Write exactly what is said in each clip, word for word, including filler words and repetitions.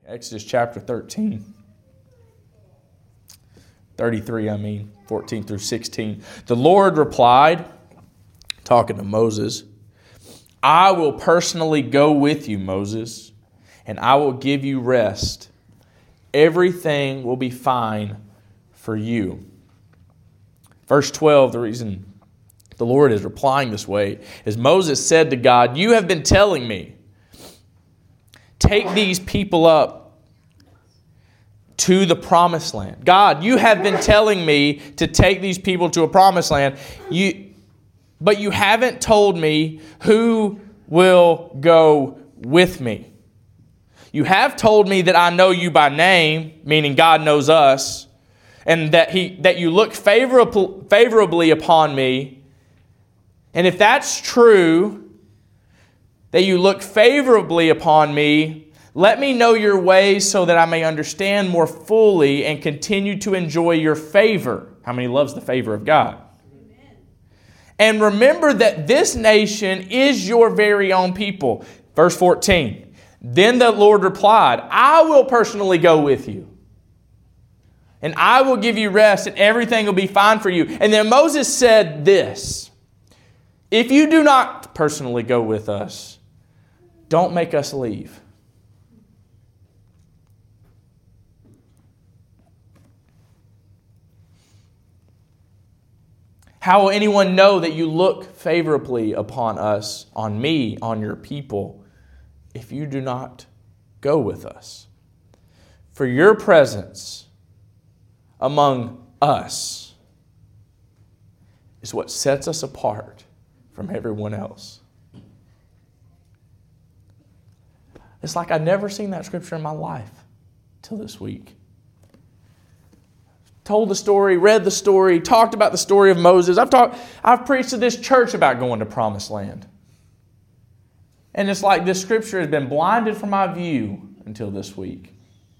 Exodus chapter thirteen. thirty-three, I mean, fourteen through sixteen. The Lord replied, talking to Moses, I will personally go with you, Moses, and I will give you rest. Everything will be fine for you. Verse twelve, the reason the Lord is replying this way is Moses said to God, you have been telling me, take these people up to the promised land. God, you have been telling me to take these people to a promised land. You, but you haven't told me who will go with me. You have told me that I know you by name, meaning God knows us, and that he that you look favorable, favorably upon me. And if that's true, that you look favorably upon me, let me know your ways so that I may understand more fully and continue to enjoy your favor. How many loves the favor of God? Amen. And remember that this nation is your very own people. Verse fourteen. Then the Lord replied, I will personally go with you. And I will give you rest and everything will be fine for you. And then Moses said this, if you do not personally go with us, don't make us leave. How will anyone know that you look favorably upon us, on me, on your people, if you do not go with us? For your presence among us is what sets us apart from everyone else. It's like I'd never seen that scripture in my life till this week. Told the story, read the story, talked about the story of Moses. I've talked, I've preached to this church about going to Promised Land. And it's like this scripture has been blinded from my view until this week.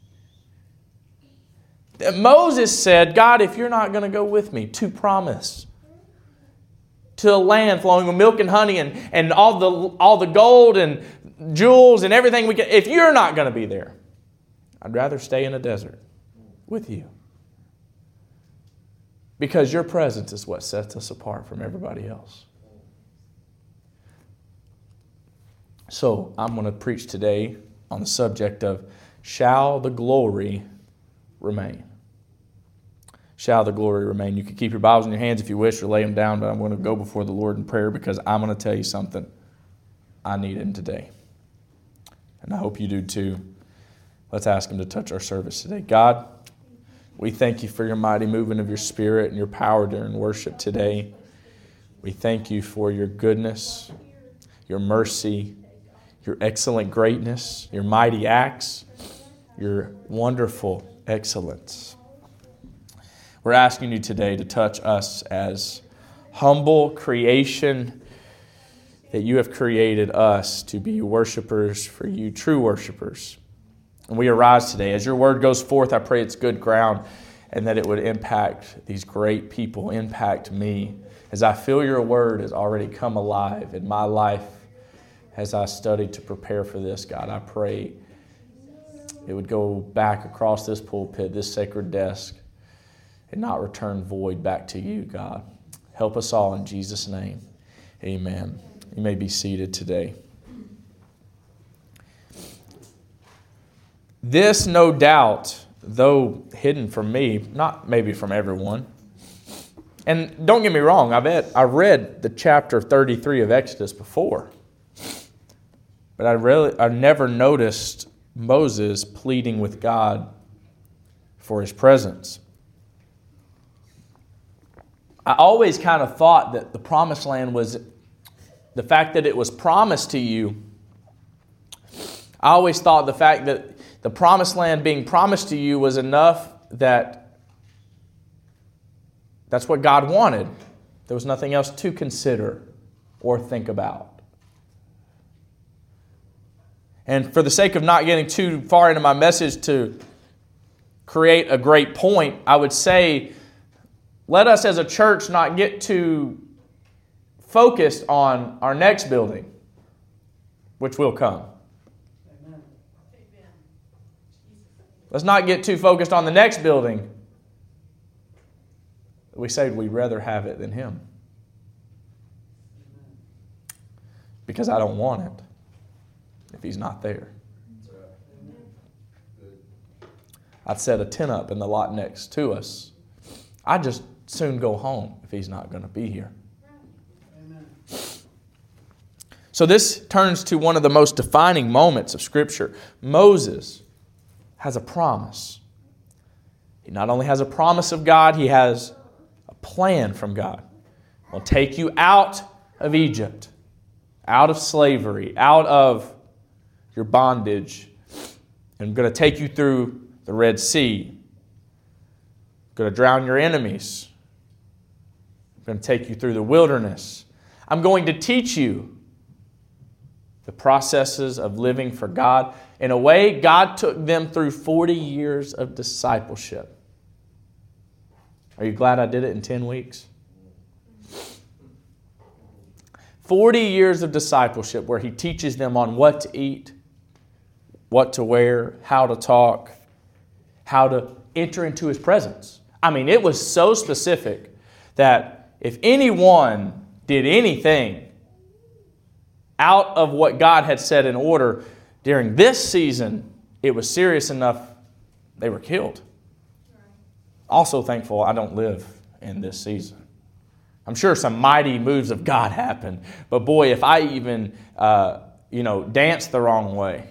Moses said, God, if you're not going to go with me to promise, to a land flowing with milk and honey and, and all the all the gold and jewels and everything we get, if you're not going to be there, I'd rather stay in a desert with you. Because your presence is what sets us apart from everybody else. So I'm going to preach today on the subject of, shall the glory remain? Shall the glory remain? You can keep your Bibles in your hands if you wish or lay them down, but I'm going to go before the Lord in prayer because I'm going to tell you something. I need Him today. And I hope you do too. Let's ask Him to touch our service today. God, we thank you for your mighty movement of your Spirit and your power during worship today. We thank you for your goodness, your mercy, your excellent greatness, your mighty acts, your wonderful excellence. We're asking you today to touch us as humble creation that you have created us to be worshipers for you, true worshipers. And we arise today. As your word goes forth, I pray it's good ground and that it would impact these great people, impact me. As I feel your word has already come alive in my life as I studied to prepare for this, God, I pray it would go back across this pulpit, this sacred desk, and not return void back to you, God. Help us all in Jesus' name. Amen. You may be seated today. This, no doubt, though hidden from me, not maybe from everyone. And don't get me wrong, I've read, I read the chapter thirty-three of Exodus before. But I really, I never noticed Moses pleading with God for his presence. I always kind of thought that the promised land was, the fact that it was promised to you, I always thought the fact that the promised land being promised to you was enough that that's what God wanted. There was nothing else to consider or think about. And for the sake of not getting too far into my message to create a great point, I would say, let us as a church not get too focused on our next building, which will come. Amen. Let's not get too focused on the next building. We say we'd rather have it than Him. Because I don't want it if He's not there. I'd set a tent up in the lot next to us. I'd just soon go home if He's not going to be here. So this turns to one of the most defining moments of Scripture. Moses has a promise. He not only has a promise of God, he has a plan from God. I'll take you out of Egypt, out of slavery, out of your bondage. And I'm going to take you through the Red Sea. I'm going to drown your enemies. I'm going to take you through the wilderness. I'm going to teach you the processes of living for God. In a way, God took them through forty years of discipleship. Are you glad I did it in ten weeks? forty years of discipleship where He teaches them on what to eat, what to wear, how to talk, how to enter into His presence. I mean, it was so specific that if anyone did anything out of what God had set in order during this season, it was serious enough they were killed. Also thankful I don't live in this season. I'm sure some mighty moves of God happened, but boy, if I even uh, you know danced the wrong way,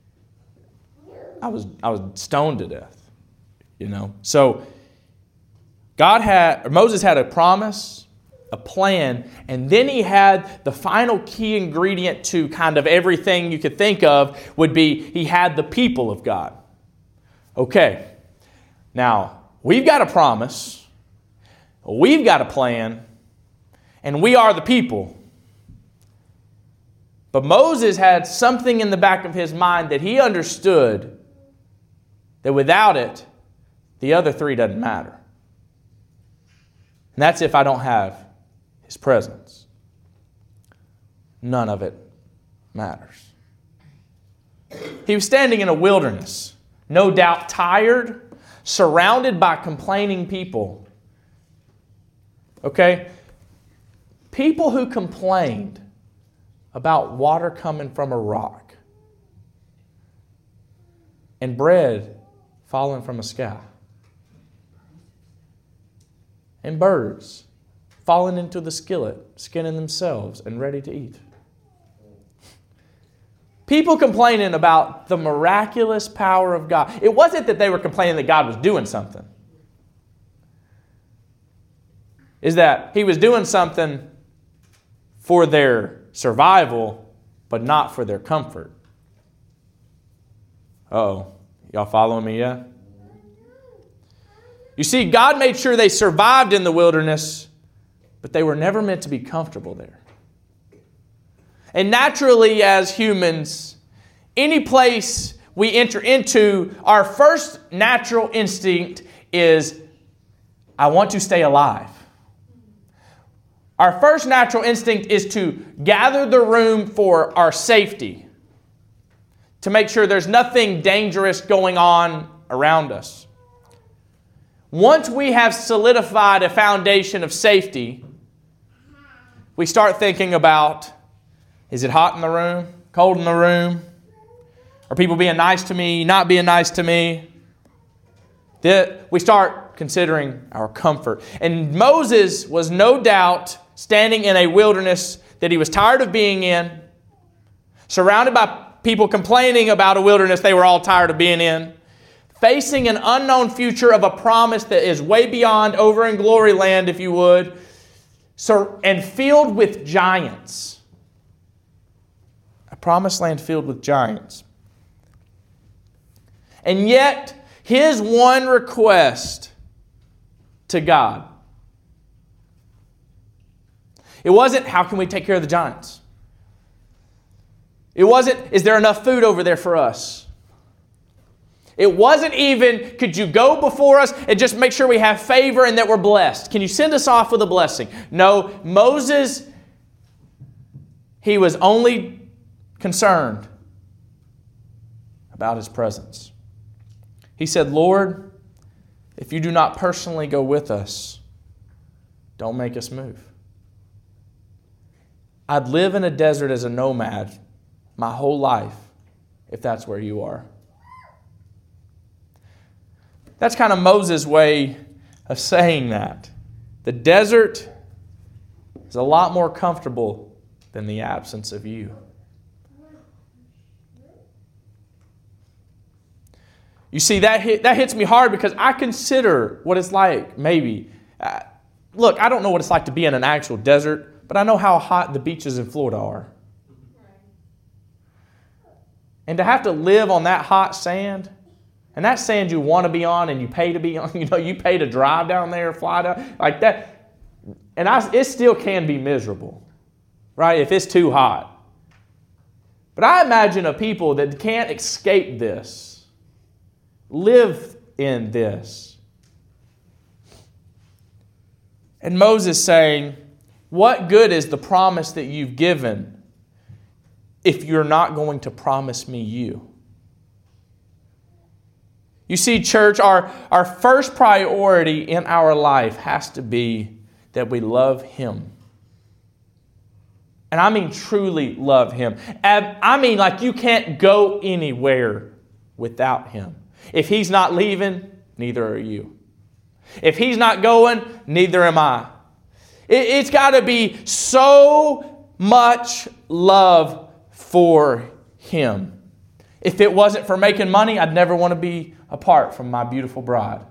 I was I was stoned to death. You know, so God had Moses had a promise, a plan, and then he had the final key ingredient to kind of everything you could think of would be he had the people of God. Okay, now we've got a promise, we've got a plan, and we are the people. But Moses had something in the back of his mind that he understood that without it, the other three doesn't matter. And that's if I don't have His presence. None of it matters. He was standing in a wilderness, no doubt tired, surrounded by complaining people. Okay? People who complained about water coming from a rock and bread falling from a sky and birds falling into the skillet, skinning themselves and ready to eat. People complaining about the miraculous power of God. It wasn't that they were complaining that God was doing something. Is that He was doing something for their survival, but not for their comfort. Uh-oh. Y'all following me yet? You see, God made sure they survived in the wilderness, but they were never meant to be comfortable there. And naturally, as humans, any place we enter into, our first natural instinct is, I want to stay alive. Our first natural instinct is to gather the room for our safety, to make sure there's nothing dangerous going on around us. Once we have solidified a foundation of safety, we start thinking about, is it hot in the room? Cold in the room? Are people being nice to me? Not being nice to me? That we start considering our comfort. And Moses was no doubt standing in a wilderness that he was tired of being in, surrounded by people complaining about a wilderness they were all tired of being in, facing an unknown future of a promise that is way beyond, over in glory land, if you would, so, and filled with giants. A promised land filled with giants. And yet, his one request to God, it wasn't, how can we take care of the giants? It wasn't, is there enough food over there for us? It wasn't even, could you go before us and just make sure we have favor and that we're blessed? Can you send us off with a blessing? No, Moses, he was only concerned about his presence. He said, Lord, if you do not personally go with us, don't make us move. I'd live in a desert as a nomad my whole life if that's where you are. That's kind of Moses' way of saying that. The desert is a lot more comfortable than the absence of you. You see, that hit, that hits me hard because I consider what it's like, maybe. Uh, look, I don't know what it's like to be in an actual desert, but I know how hot the beaches in Florida are. And to have to live on that hot sand, and that sand you want to be on and you pay to be on, you know, you pay to drive down there, fly down, like that. And I, it still can be miserable, right, if it's too hot. But I imagine a people that can't escape this, live in this. And Moses saying, what good is the promise that you've given if you're not going to promise me you? You see, church, our, our first priority in our life has to be that we love Him. And I mean truly love Him. And I mean like you can't go anywhere without Him. If He's not leaving, neither are you. If He's not going, neither am I. It, it's got to be so much love for Him. If it wasn't for making money, I'd never want to be apart from my beautiful bride.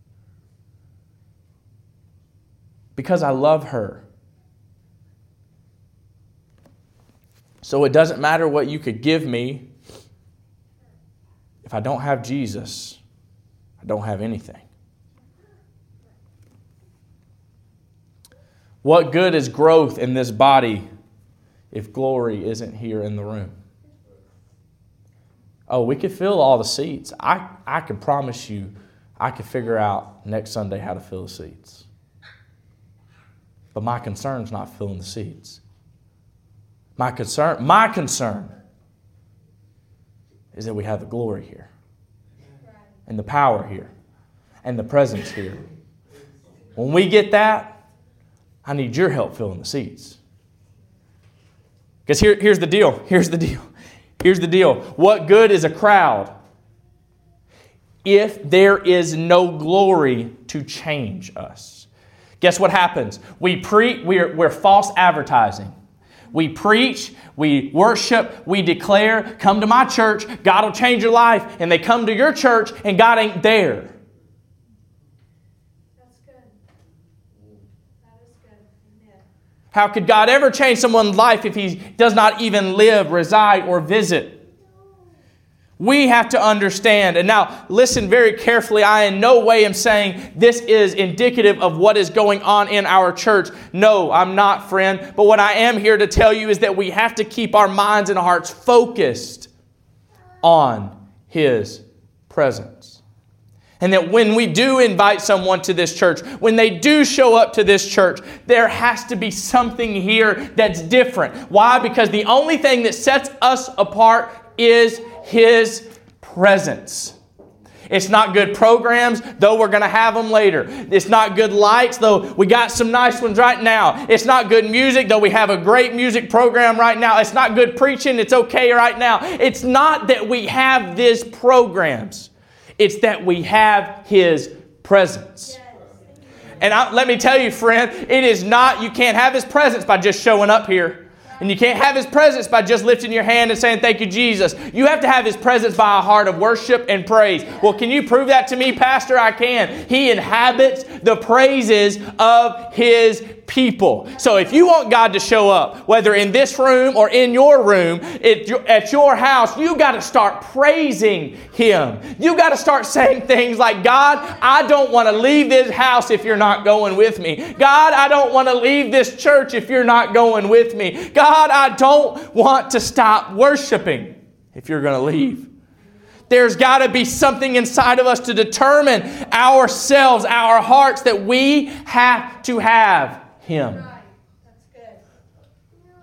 Because I love her. So it doesn't matter what you could give me. If I don't have Jesus, I don't have anything. What good is growth in this body if glory isn't here in the room? Oh, we could fill all the seats. I, I can promise you I could figure out next Sunday how to fill the seats. But my concern is not filling the seats. My concern, my concern is that we have the glory here. And the power here. And the presence here. When we get that, I need your help filling the seats. Because here, here's the deal. Here's the deal. Here's the deal. What good is a crowd if there is no glory to change us? Guess what happens? We pre we're, we're false advertising. We preach, we worship, we declare, come to my church, God will change your life. And they come to your church and God ain't there. That's good. That is good. Amen. How could God ever change someone's life if He does not even live, reside, or visit? We have to understand. And now, listen very carefully. I in no way am saying this is indicative of what is going on in our church. No, I'm not, friend. But what I am here to tell you is that we have to keep our minds and hearts focused on His presence. And that when we do invite someone to this church, when they do show up to this church, there has to be something here that's different. Why? Because the only thing that sets us apart is His presence. It's not good programs, though we're going to have them later. It's not good lights, though we got some nice ones right now. It's not good music, though we have a great music program right now. It's not good preaching, it's okay right now. It's not that we have these programs. It's that we have His presence. And I, let me tell you, friend, it is not, you can't have His presence by just showing up here. And you can't have His presence by just lifting your hand and saying, thank you, Jesus. You have to have His presence by a heart of worship and praise. Well, can you prove that to me, Pastor? I can. He inhabits the praises of His people. So if you want God to show up, whether in this room or in your room, at your house, you got to start praising Him. You got to start saying things like, God, I don't want to leave this house if you're not going with me. God, I don't want to leave this church if you're not going with me. God, I don't want to stop worshiping if you're going to leave. There's got to be something inside of us to determine ourselves, our hearts, that we have to have Him. Right. That's good.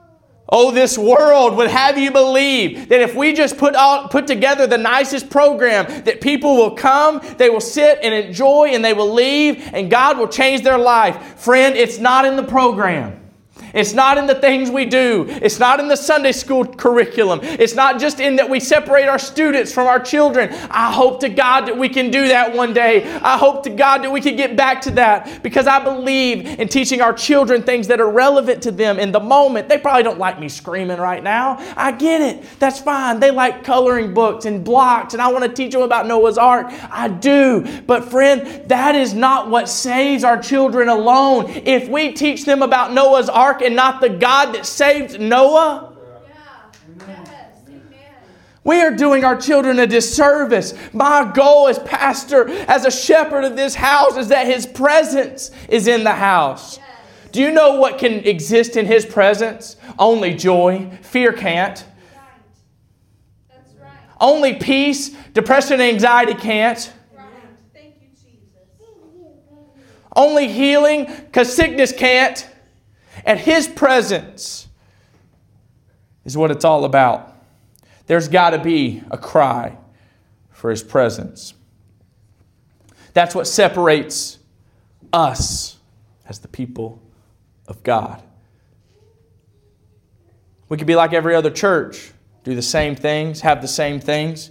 Oh, this world would have you believe that if we just put all, put together the nicest program, that people will come, they will sit and enjoy, and they will leave, and God will change their life. Friend, it's not in the program. It's not in the things we do. It's not in the Sunday school curriculum. It's not just in that we separate our students from our children. I hope to God that we can do that one day. I hope to God that we can get back to that, because I believe in teaching our children things that are relevant to them in the moment. They probably don't like me screaming right now. I get it. That's fine. They like coloring books and blocks, and I want to teach them about Noah's Ark. I do. But friend, that is not what saves our children alone. If we teach them about Noah's Ark and not the God that saved Noah, Yeah. Yes. Amen. we are doing our children a disservice. My goal as pastor, as a shepherd of this house, is that His presence is in the house. Yes. Do you know what can exist in His presence? Only joy. Fear can't. Right. That's right. Only peace. Depression and anxiety can't. Right. Thank you, Jesus. Only healing, because sickness can't. And His presence is what it's all about. There's got to be a cry for His presence. That's what separates us as the people of God. We could be like every other church, do the same things, have the same things.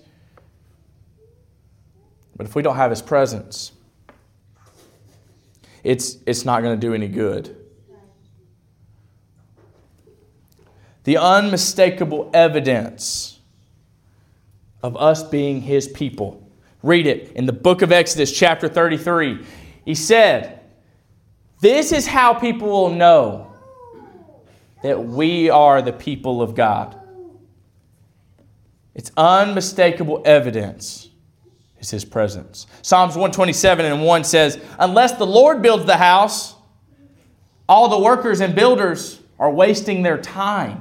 But if we don't have His presence, it's, it's not going to do any good. The unmistakable evidence of us being His people. Read it in the book of Exodus, chapter thirty-three. He said, this is how people will know that we are the people of God. It's unmistakable evidence is His presence. Psalms one twenty-seven and one says, unless the Lord builds the house, all the workers and builders are wasting their time.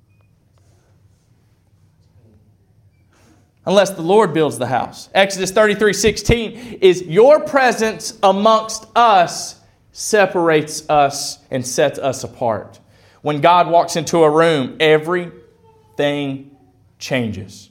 Unless the Lord builds the house. Exodus thirty-three sixteen is your presence amongst us separates us and sets us apart. When God walks into a room, everything changes.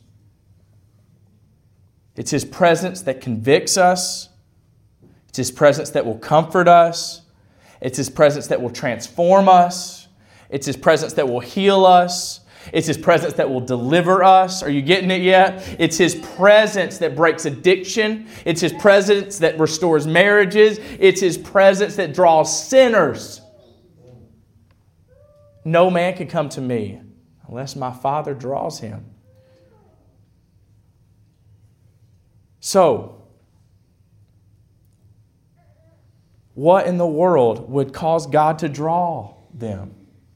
It's His presence that convicts us. It's His presence that will comfort us. It's His presence that will transform us. It's His presence that will heal us. It's His presence that will deliver us. Are you getting it yet? It's His presence that breaks addiction. It's His presence that restores marriages. It's His presence that draws sinners. No man can come to me unless my Father draws him. So, what in the world would cause God to draw them?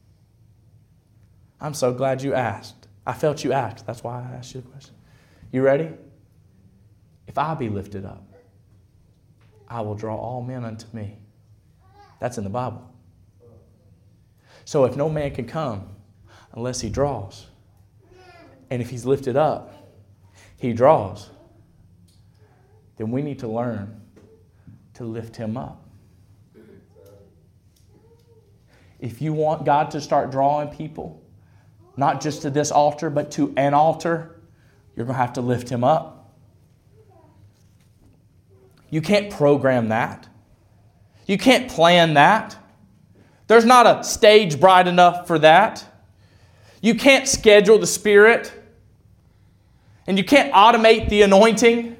I'm so glad you asked. I felt you asked. That's why I asked you the question. You ready? If I be lifted up, I will draw all men unto me. That's in the Bible. So if no man can come unless he draws, and if he's lifted up, he draws, then we need to learn to lift him up. If you want God to start drawing people, not just to this altar, but to an altar, you're going to have to lift him up. You can't program that. You can't plan that. There's not a stage bright enough for that. You can't schedule the Spirit. And you can't automate the anointing.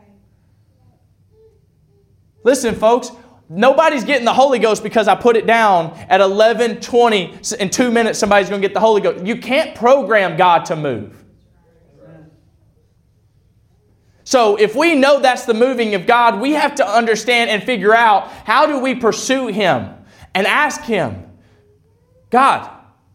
Listen, folks, nobody's getting the Holy Ghost because I put it down at eleven twenty. In two minutes, somebody's going to get the Holy Ghost. You can't program God to move. So if we know that's the moving of God, we have to understand and figure out, how do we pursue Him and ask Him, God,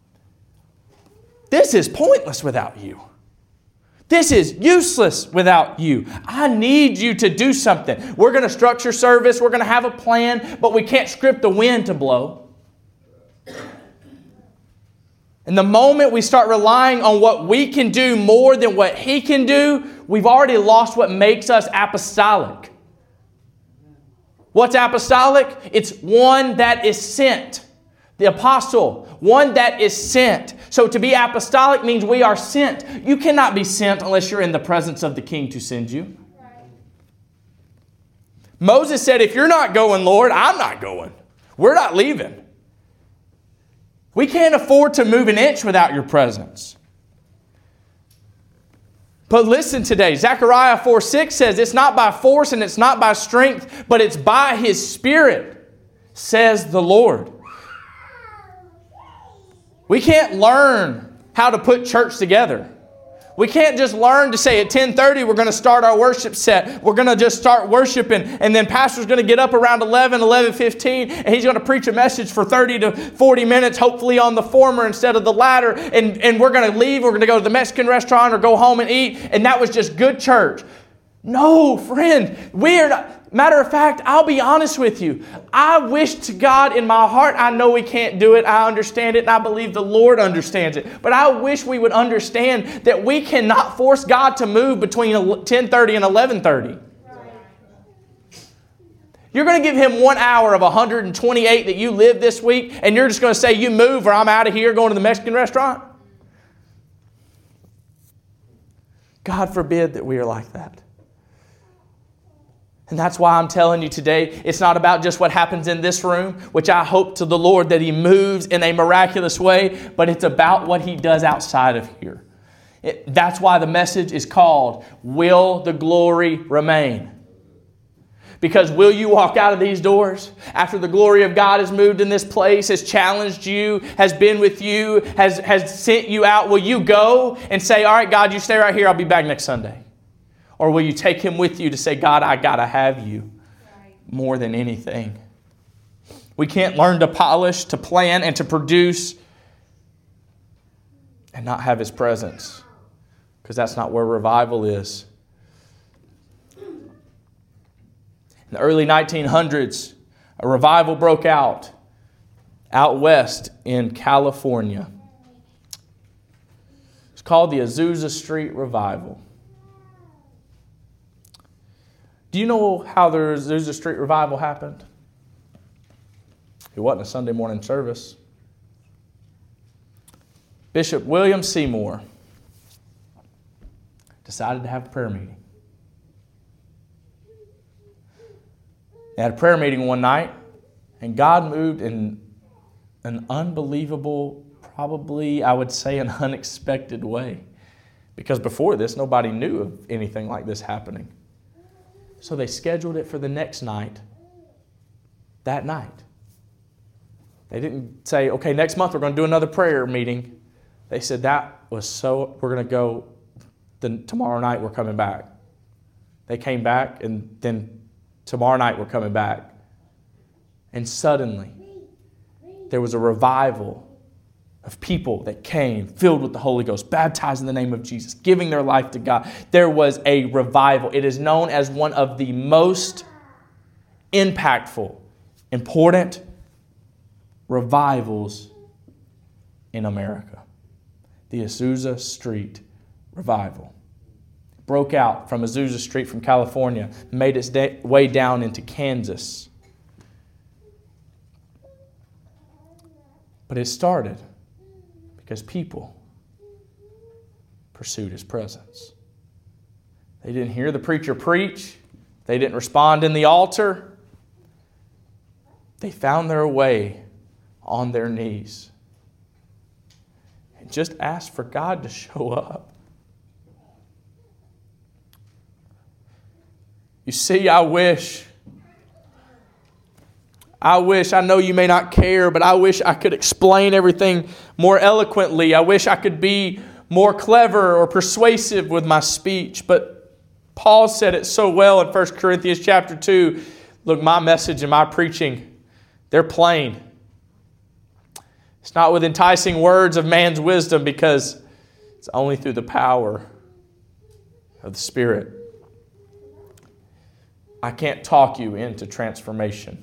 this is pointless without You. This is useless without You. I need You to do something. We're going to structure service. We're going to have a plan, but we can't script the wind to blow. And the moment we start relying on what we can do more than what He can do, we've already lost what makes us apostolic. What's apostolic? It's one that is sent. The apostle, one that is sent. So to be apostolic means we are sent. You cannot be sent unless you're in the presence of the King to send you. Right. Moses said, if you're not going, Lord, I'm not going. We're not leaving. We can't afford to move an inch without your presence. But listen today, Zechariah four six says, it's not by force and it's not by strength, but it's by His Spirit, says the Lord. We can't learn how to put church together. We can't just learn to say at ten thirty we're going to start our worship set. We're going to just start worshiping, and then pastor's going to get up around eleven, eleven fifteen, and he's going to preach a message for thirty to forty minutes, hopefully on the former instead of the latter, and, and we're going to leave. We're going to go to the Mexican restaurant or go home and eat, and that was just good church. No, friend, we are not. Matter of fact, I'll be honest with you. I wish to God in my heart, I know we can't do it. I understand it, and I believe the Lord understands it. But I wish we would understand that we cannot force God to move between ten thirty and eleven thirty. You're going to give Him one hour of one hundred twenty-eight that you live this week, and you're just going to say, you move or I'm out of here going to the Mexican restaurant? God forbid that we are like that. And that's why I'm telling you today, it's not about just what happens in this room, which I hope to the Lord that He moves in a miraculous way, but it's about what He does outside of here. It, that's why the message is called, Will the Glory Remain? Because will you walk out of these doors after the glory of God has moved in this place, has challenged you, has been with you, has, has sent you out? Will you go and say, all right, God, you stay right here, I'll be back next Sunday? Or will you take Him with you to say, God, I got to have you more than anything? We can't learn to polish, to plan, and to produce and not have His presence, because that's not where revival is. In the early nineteen hundreds, a revival broke out out west in California. It's called the Azusa Street Revival. Do you know how the Azusa Street Revival happened? It wasn't a Sunday morning service. Bishop William Seymour decided to have a prayer meeting. They had a prayer meeting one night, and God moved in an unbelievable, probably, I would say, an unexpected way. Because before this, nobody knew of anything like this happening. So they scheduled it for the next night, that night. They didn't say, okay, next month we're going to do another prayer meeting. They said, that was so, we're going to go, then tomorrow night we're coming back. They came back, and then tomorrow night we're coming back. And suddenly, there was a revival of people that came filled with the Holy Ghost, baptized in the name of Jesus, giving their life to God. There was a revival. It is known as one of the most impactful, important revivals in America. The Azusa Street Revival. It broke out from Azusa Street from California, made its way down into Kansas. But it started because people pursued His presence. They didn't hear the preacher preach. They didn't respond in the altar. They found their way on their knees and just asked for God to show up. You see, I wish I wish, I know you may not care, but I wish I could explain everything more eloquently. I wish I could be more clever or persuasive with my speech. But Paul said it so well in First Corinthians chapter two. Look, my message and my preaching, they're plain. It's not with enticing words of man's wisdom, because it's only through the power of the Spirit. I can't talk you into transformation.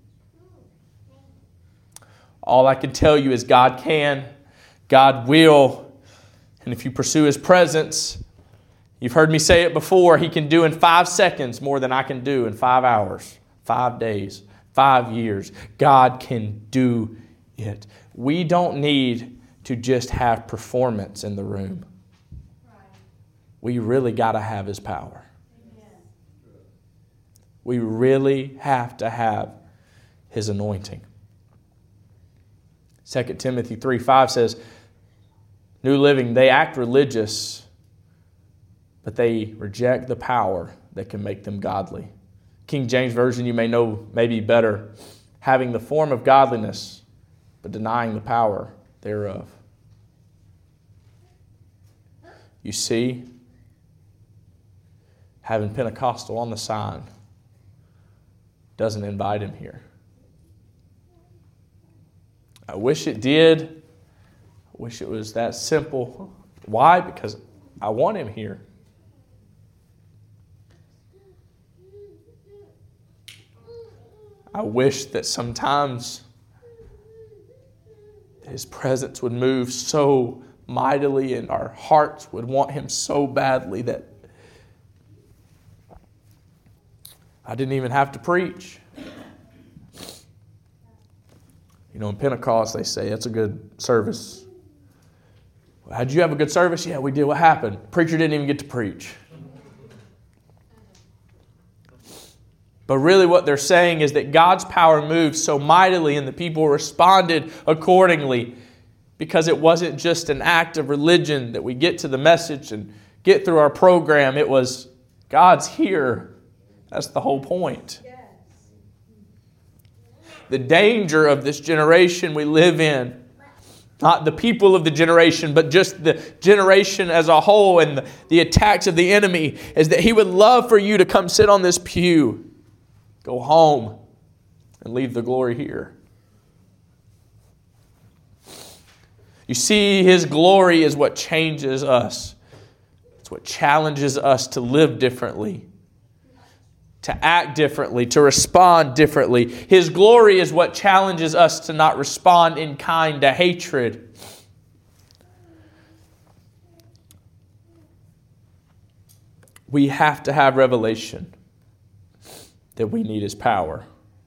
All I can tell you is God can, God will, and if you pursue His presence, you've heard me say it before, He can do in five seconds more than I can do in five hours, five days, five years. God can do it. We don't need to just have performance in the room. We really got to have His power. We really have to have His anointing. Second Timothy three five says, New Living, they act religious, but they reject the power that can make them godly. King James Version, you may know maybe better, having the form of godliness, but denying the power thereof. You see, having Pentecostal on the sign doesn't invite Him here. I wish it did. I wish it was that simple. Why? Because I want Him here. I wish that sometimes His presence would move so mightily and our hearts would want Him so badly that I didn't even have to preach. You know, in Pentecost, they say, that's a good service. Well, how'd you have a good service? Yeah, we did. What happened? Preacher didn't even get to preach. But really what they're saying is that God's power moved so mightily and the people responded accordingly because it wasn't just an act of religion that we get to the message and get through our program. It was, God's here. That's the whole point. Yes. The danger of this generation we live in, not the people of the generation, but just the generation as a whole and the, the attacks of the enemy, is that he would love for you to come sit on this pew, go home, and leave the glory here. You see, His glory is what changes us. It's what challenges us to live differently, to act differently, to respond differently. His glory is what challenges us to not respond in kind to hatred. We have to have revelation that we need His power.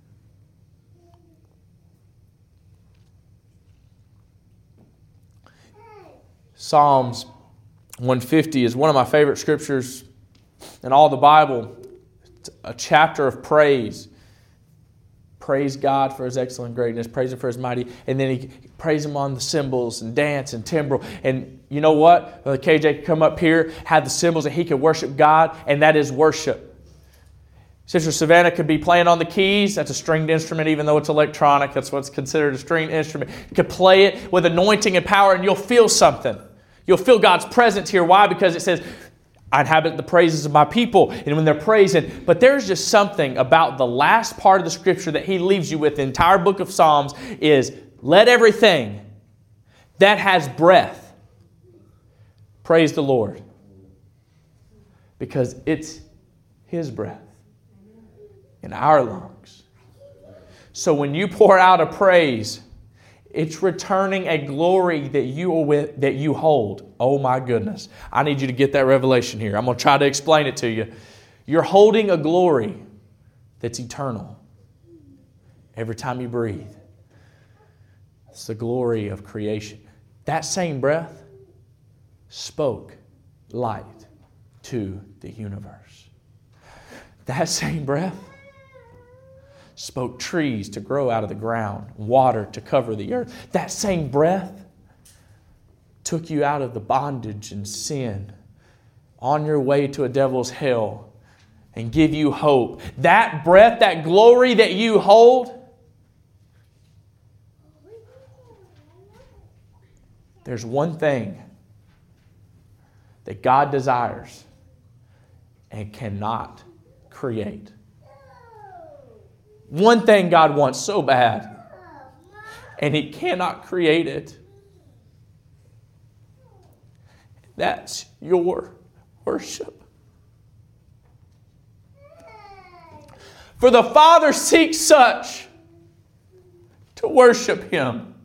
Psalms one fifty is one of my favorite scriptures in all the Bible. A chapter of praise. Praise God for His excellent greatness. Praise Him for His mighty. And then he praise Him on the cymbals and dance and timbrel. And you know what? Uh, K J could come up here, have the cymbals, and he could worship God. And that is worship. Sister Savannah could be playing on the keys. That's a stringed instrument, even though it's electronic. That's what's considered a stringed instrument. You could play it with anointing and power, and you'll feel something. You'll feel God's presence here. Why? Because it says, I inhabit the praises of my people. And when they're praising, but there's just something about the last part of the scripture that he leaves you with, the entire book of Psalms, is let everything that has breath praise the Lord. Because it's His breath in our lungs. So when you pour out a praise, it's returning a glory that you that you hold. Oh my goodness. I need you to get that revelation here. I'm going to try to explain it to you. You're holding a glory that's eternal. Every time you breathe. It's the glory of creation. That same breath spoke light to the universe. That same breath spoke trees to grow out of the ground, water to cover the earth. That same breath took you out of the bondage and sin, on your way to a devil's hell, and give you hope. That breath, that glory that you hold, there's one thing that God desires and cannot create. One thing God wants so bad, and He cannot create it. That's your worship. For the Father seeks such to worship Him.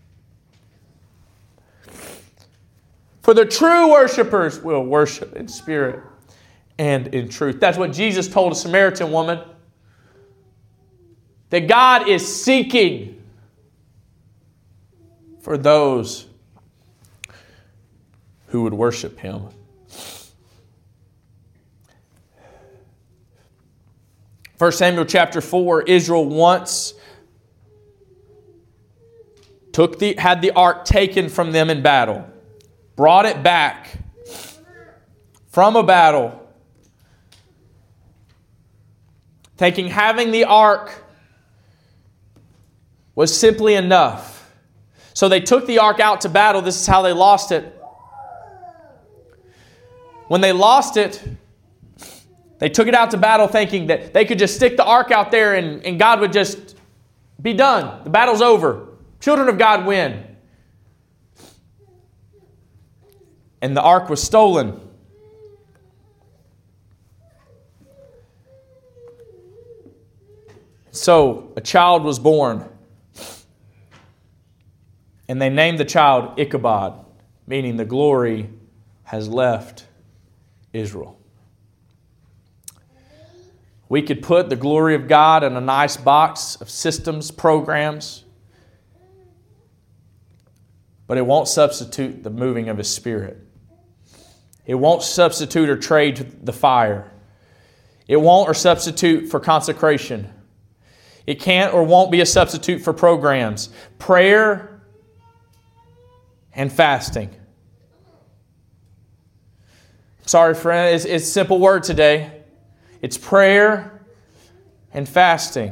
For the true worshipers will worship in spirit and in truth. That's what Jesus told a Samaritan woman. That God is seeking for those who would worship Him. First Samuel chapter four, Israel once took the, had the ark taken from them in battle, brought it back from a battle, thinking having the ark was simply enough. So they took the ark out to battle. This is how they lost it. When they lost it, they took it out to battle thinking that they could just stick the ark out there and, and God would just be done. The battle's over. Children of God win. And the ark was stolen. So a child was born. And they named the child Ichabod, meaning the glory has left Israel. We could put the glory of God in a nice box of systems, programs, but it won't substitute the moving of His Spirit. It won't substitute or trade the fire. It won't or substitute for consecration. It can't or won't be a substitute for programs, prayer, and fasting. Sorry, friend, it's, it's a simple word today. It's prayer and fasting.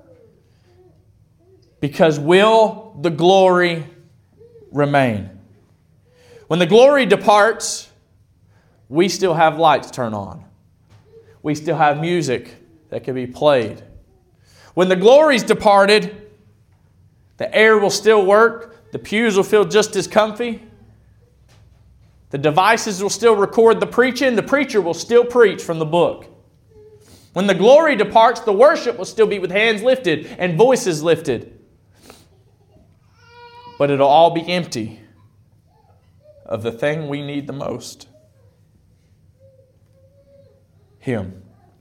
Because will the glory remain? When the glory departs, we still have lights turned on. We still have music that can be played. When the glory's departed, the air will still work. The pews will feel just as comfy. The devices will still record the preaching. The preacher will still preach from the book. When the glory departs, the worship will still be with hands lifted and voices lifted. But it'll all be empty of the thing we need the most. Him.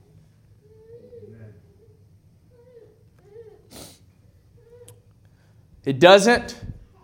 It doesn't,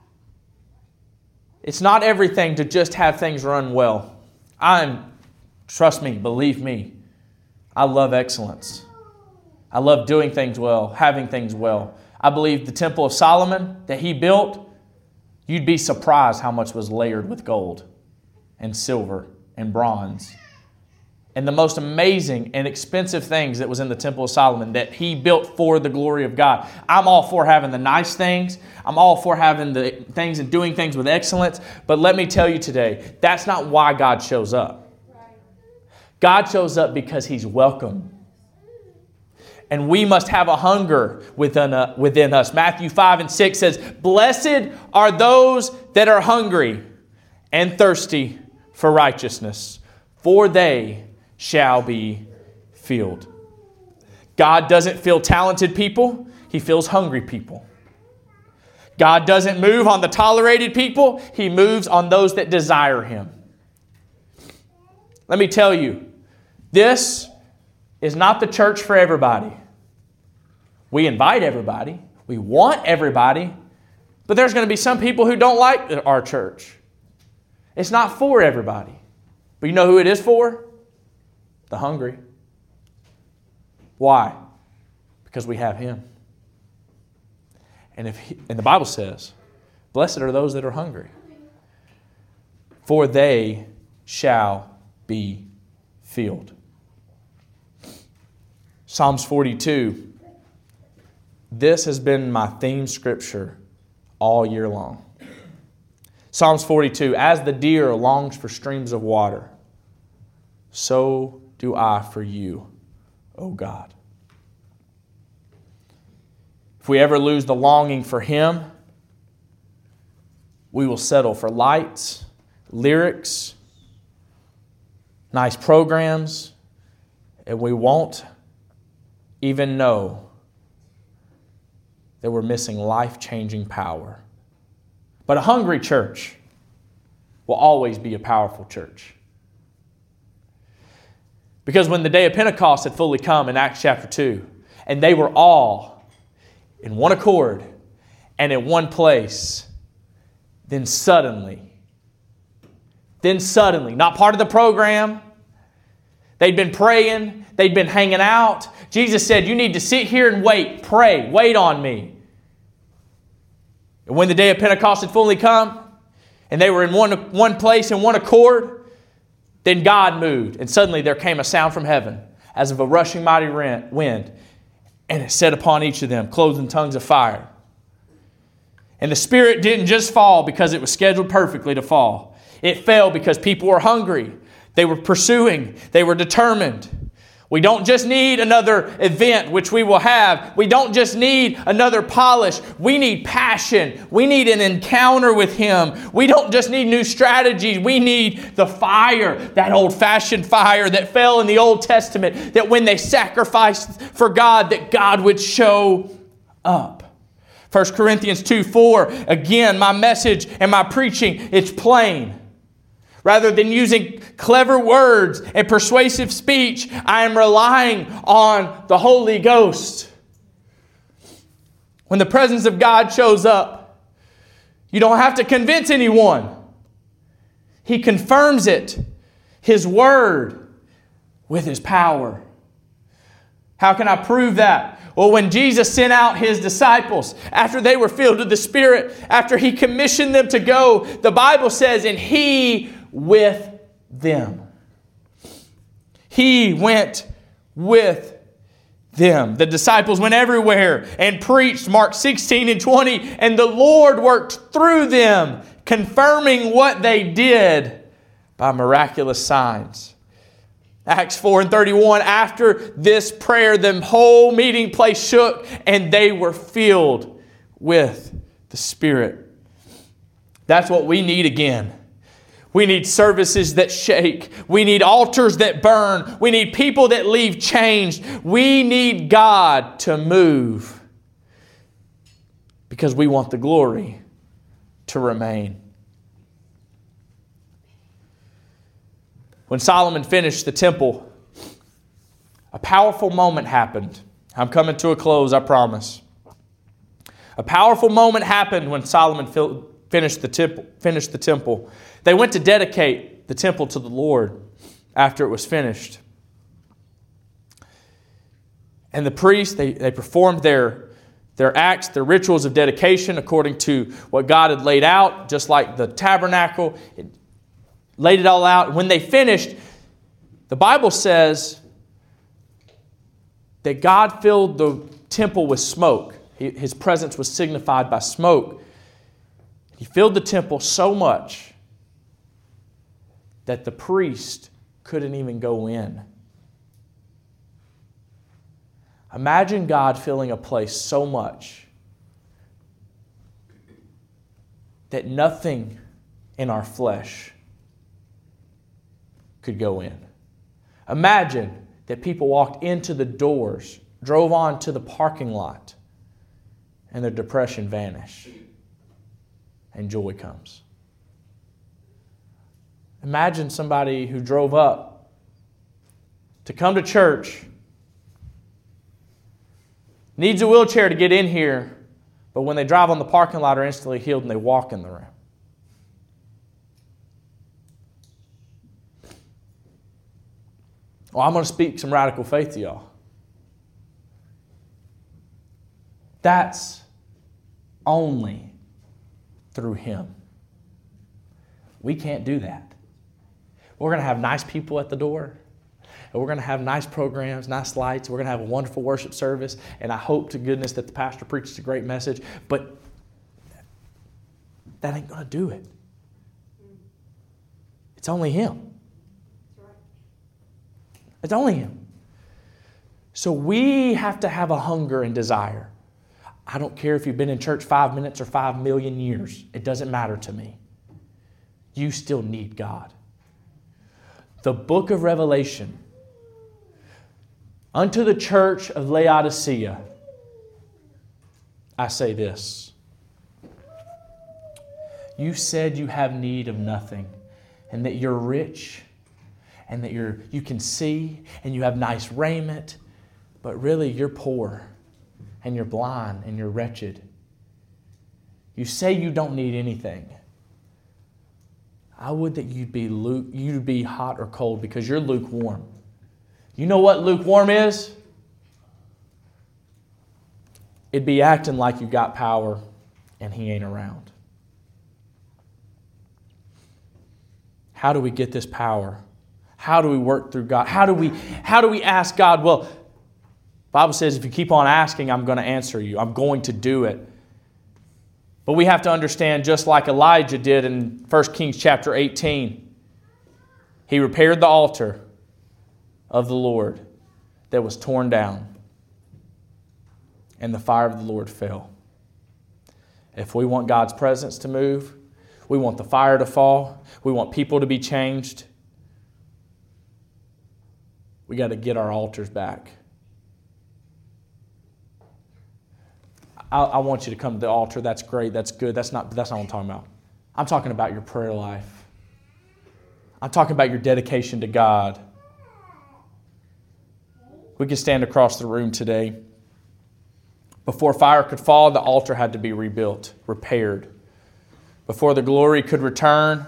it's not everything to just have things run well. I'm, trust me, believe me, I love excellence. I love doing things well, having things well. I believe the Temple of Solomon that he built, you'd be surprised how much was layered with gold and silver and bronze. And the most amazing and expensive things that was in the Temple of Solomon that he built for the glory of God. I'm all for having the nice things. I'm all for having the things and doing things with excellence. But let me tell you today, that's not why God shows up. God shows up because He's welcome. And we must have a hunger within, uh, within us. Matthew five and six says, "Blessed are those that are hungry and thirsty for righteousness, for they shall be filled." God doesn't fill talented people. He fills hungry people. God doesn't move on the tolerated people. He moves on those that desire Him. Let me tell you, this is not the church for everybody. We invite everybody. We want everybody. But there's going to be some people who don't like our church. It's not for everybody. But you know who it is for? The hungry. Why? Because we have Him. And if he, and the Bible says, "Blessed are those that are hungry, for they shall be filled." Psalms forty-two. This has been my theme scripture all year long. Psalms forty-two. "As the deer longs for streams of water, so do I for you, O God." If we ever lose the longing for Him, we will settle for lights, lyrics, nice programs, and we won't even know that we're missing life-changing power. But a hungry church will always be a powerful church. Because when the day of Pentecost had fully come in Acts chapter two, and they were all in one accord and in one place, Then suddenly, then suddenly, not part of the program, they'd been praying, they'd been hanging out. Jesus said, you need to sit here and wait, pray, wait on me. And when the day of Pentecost had fully come, and they were in one, one place in one accord, then God moved, and suddenly there came a sound from heaven, as of a rushing mighty wind, and it set upon each of them, clothed in tongues of fire. And the Spirit didn't just fall because it was scheduled perfectly to fall. It fell because people were hungry. They were pursuing. They were determined. We don't just need another event, which we will have. We don't just need another polish. We need passion. We need an encounter with Him. We don't just need new strategies. We need the fire, that old-fashioned fire that fell in the Old Testament, that when they sacrificed for God, that God would show up. First Corinthians two four, again, my message and my preaching, it's plain. Rather than using clever words and persuasive speech, I am relying on the Holy Ghost. When the presence of God shows up, you don't have to convince anyone. He confirms it, His Word, with His power. How can I prove that? Well, when Jesus sent out His disciples, after they were filled with the Spirit, after He commissioned them to go, the Bible says, and He with them. He went with them. The disciples went everywhere and preached, Mark sixteen and twenty, and the Lord worked through them, confirming what they did by miraculous signs. Acts four and thirty-one, after this prayer, the whole meeting place shook, and they were filled with the Spirit. That's what we need again. We need services that shake. We need altars that burn. We need people that leave changed. We need God to move because we want the glory to remain. When Solomon finished the temple, a powerful moment happened. I'm coming to a close, I promise. A powerful moment happened when Solomon finished the temple. Finished the temple. They went to dedicate the temple to the Lord after it was finished. And the priests, they, they performed their, their acts, their rituals of dedication according to what God had laid out, just like the tabernacle. It laid it all out. When they finished, the Bible says that God filled the temple with smoke. His presence was signified by smoke. He filled the temple so much that the priest couldn't even go in. Imagine God filling a place so much that nothing in our flesh could go in. Imagine that people walked into the doors, drove on to the parking lot, and their depression vanished, and joy comes. Imagine somebody who drove up to come to church, needs a wheelchair to get in here, but when they drive on the parking lot are instantly healed and they walk in the room. Well, I'm going to speak some radical faith to y'all. That's only through Him. We can't do that. We're going to have nice people at the door. And we're going to have nice programs, nice lights. We're going to have a wonderful worship service. And I hope to goodness that the pastor preaches a great message. But that ain't going to do it. It's only Him. It's only Him. So we have to have a hunger and desire. I don't care if you've been in church five minutes or five million years. It doesn't matter to me. You still need God. The book of Revelation, unto the church of Laodicea, I say this. You said you have need of nothing, and that you're rich, and that you're you can see, and you have nice raiment, but really you're poor, and you're blind, and you're wretched. You say you don't need anything. I would that you'd be lu- you'd be hot or cold because you're lukewarm. You know what lukewarm is? It'd be acting like you got power and He ain't around. How do we get this power? How do we work through God? How do we, how do we ask God? Well, the Bible says if you keep on asking, I'm going to answer you. I'm going to do it. But we have to understand, just like Elijah did in First Kings chapter eighteen, he repaired the altar of the Lord that was torn down, and the fire of the Lord fell. If we want God's presence to move, we want the fire to fall, we want people to be changed, we got to get our altars back. I, I want you to come to the altar. That's great. That's good. That's not, that's not what I'm talking about. I'm talking about your prayer life. I'm talking about your dedication to God. We can stand across the room today. Before fire could fall, the altar had to be rebuilt, repaired. Before the glory could return,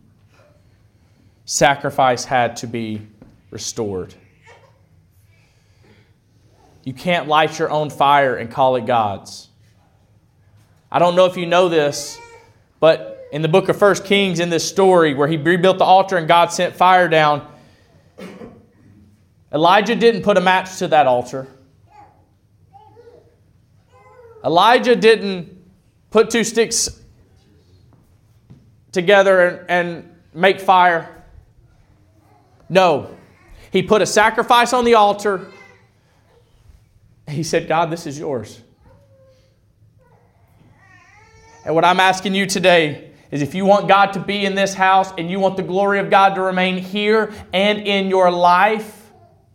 sacrifice had to be restored. You can't light your own fire and call it God's. I don't know if you know this, but in the book of First Kings, in this story where he rebuilt the altar and God sent fire down, Elijah didn't put a match to that altar. Elijah didn't put two sticks together and, and make fire. No. He put a sacrifice on the altar. He said, God, this is yours. And what I'm asking you today is if you want God to be in this house and you want the glory of God to remain here and in your life,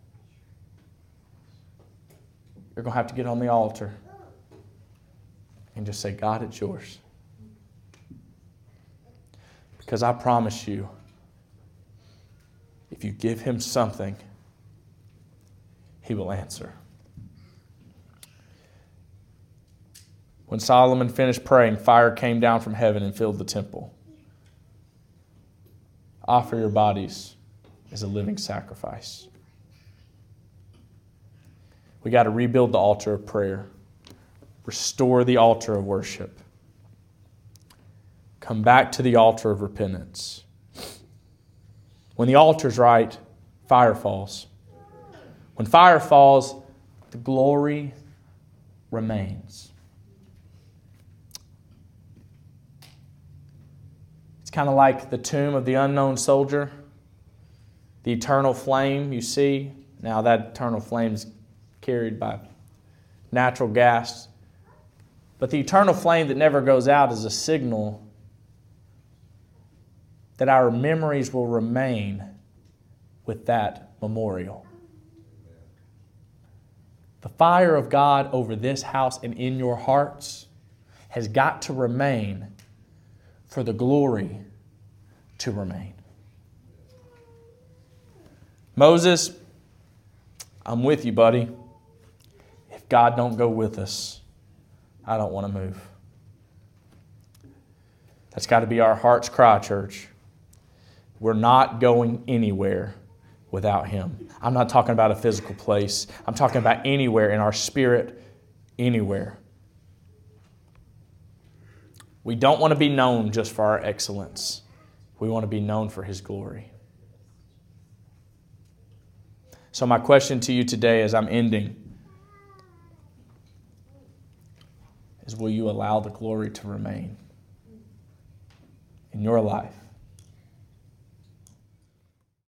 you're going to have to get on the altar and just say, God, it's yours. Because I promise you, if you give Him something, He will answer. When Solomon finished praying, fire came down from heaven and filled the temple. Offer your bodies as a living sacrifice. We got to rebuild the altar of prayer. Restore the altar of worship. Come back to the altar of repentance. When the altar's right, fire falls. When fire falls, the glory remains. It's kind of like the tomb of the unknown soldier. The eternal flame, you see. Now that eternal flame is carried by natural gas. But the eternal flame that never goes out is a signal that our memories will remain with that memorial. The fire of God over this house and in your hearts has got to remain for the glory to remain. Moses, I'm with you, buddy. If God don't go with us, I don't want to move. That's got to be our heart's cry, church. We're not going anywhere without Him. I'm not talking about a physical place. I'm talking about anywhere in our spirit, anywhere. We don't want to be known just for our excellence. We want to be known for His glory. So my question to you today as I'm ending is, will you allow the glory to remain in your life?